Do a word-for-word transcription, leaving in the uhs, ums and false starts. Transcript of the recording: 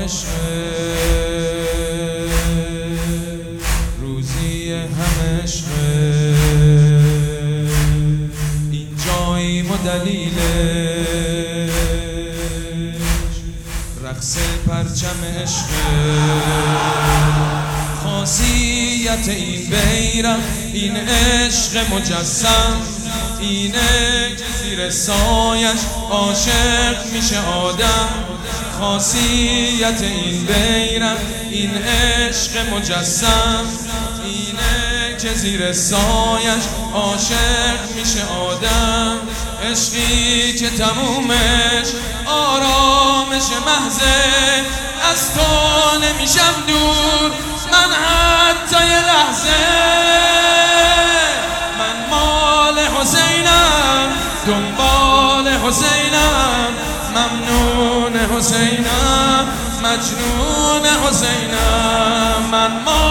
عشقه، روزی هم عشقه، این جاییم و دلیلش رقص پرچم عشقه. خاصیت این بیرق این عشق مجسم اینه که زیر سایش عاشق میشه آدم. خاصیت این بیرق این عشق مجسم اینه که زیر سایش عاشق میشه آدم. عشقی که تمومش آرامش محضه، از تو نمیشم دور من حتی یه لحظه. من مال حسینم دنبال حسینم، ممنون حسینم مجنون حسینم. من مال